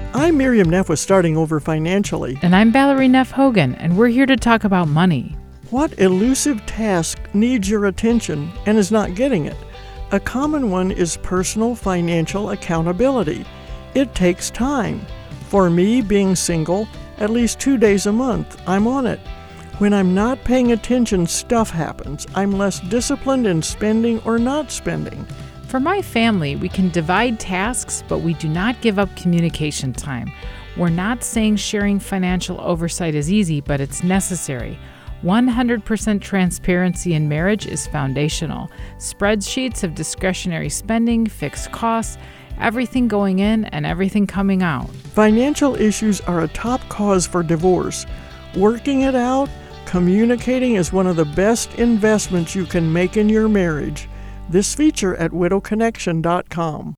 I'm Miriam Neff with Starting Over Financially. And I'm Valerie Neff Hogan, and we're here to talk about money. What elusive task needs your attention and is not getting it? A common one is personal financial accountability. It takes time. For me, being single, at least 2 days a month, I'm on it. When I'm not paying attention, stuff happens. I'm less disciplined in spending or not spending. For my family, we can divide tasks, but we do not give up communication time. We're not saying sharing financial oversight is easy, but it's necessary. 100% transparency in marriage is foundational. Spreadsheets of discretionary spending, fixed costs, everything going in and everything coming out. Financial issues are a top cause for divorce. Working it out, communicating is one of the best investments you can make in your marriage. This feature at widowconnection.com.